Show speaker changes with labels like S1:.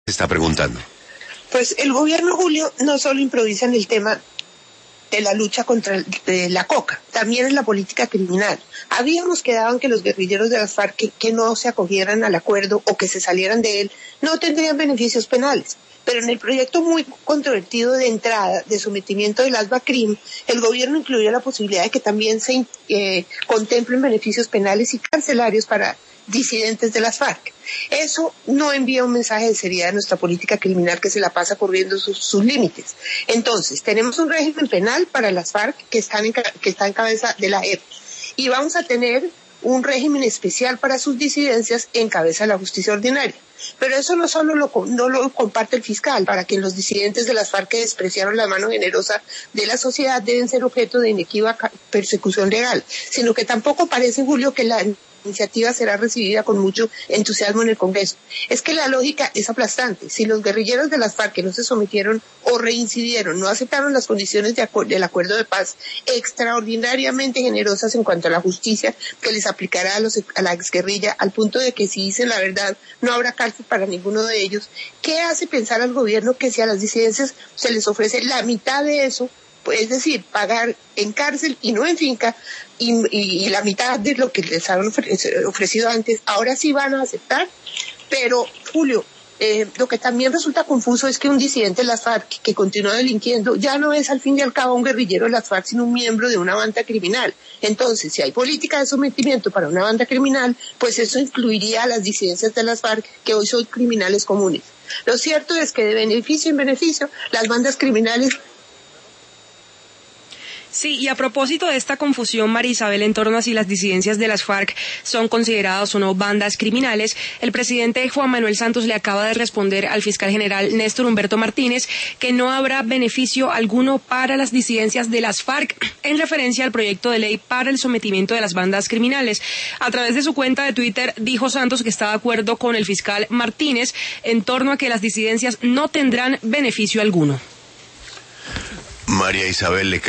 S1: está preguntando.
S2: Pues el gobierno, Julio, no solo improvisa en el tema de la lucha contra la coca, también en la política criminal. Habíamos quedado en que los guerrilleros de las FARC que no se acogieran al acuerdo o que se salieran de él no tendrían beneficios penales. Pero en el proyecto muy controvertido de entrada de sometimiento del ALBA-CRIM, el gobierno incluyó la posibilidad de que también se contemplen beneficios penales y carcelarios para disidentes de las FARC. Eso no envía un mensaje de seriedad a nuestra política criminal que se la pasa corriendo sus límites. Entonces, tenemos un régimen penal para las FARC que está en cabeza de la JEP y vamos a tener un régimen especial para sus disidencias en cabeza de la justicia ordinaria. Pero eso no lo comparte el fiscal, para quien los disidentes de las FARC que despreciaron la mano generosa de la sociedad deben ser objeto de inequívoca persecución legal, sino que tampoco parece, Julio, que la iniciativa será recibida con mucho entusiasmo en el Congreso. Es que la lógica es aplastante. Si los guerrilleros de las FARC que no se sometieron o reincidieron no aceptaron las condiciones del acuerdo de paz extraordinariamente generosas en cuanto a la justicia que les aplicará a la exguerrilla, al punto de que si dicen la verdad no habrá cárcel para ninguno de ellos, ¿qué hace pensar al gobierno que si a las disidencias se les ofrece la mitad de eso, pues, es decir, pagar en cárcel y no en finca, y la mitad de lo que les han ofrecido antes, ahora sí van a aceptar? Pero, Julio, lo que también resulta confuso es que un disidente de las FARC que continúa delinquiendo ya no es al fin y al cabo un guerrillero de las FARC, sino un miembro de una banda criminal. Entonces, si hay política de sometimiento para una banda criminal, pues eso incluiría a las disidencias de las FARC que hoy son criminales comunes. Lo cierto es que de beneficio en beneficio, las bandas criminales.
S3: Sí, y a propósito de esta confusión, María Isabel, en torno a si las disidencias de las FARC son consideradas o no bandas criminales, el presidente Juan Manuel Santos le acaba de responder al fiscal general Néstor Humberto Martínez que no habrá beneficio alguno para las disidencias de las FARC en referencia al proyecto de ley para el sometimiento de las bandas criminales. A través de su cuenta de Twitter dijo Santos que está de acuerdo con el fiscal Martínez en torno a que las disidencias no tendrán beneficio alguno.
S1: María Isabel,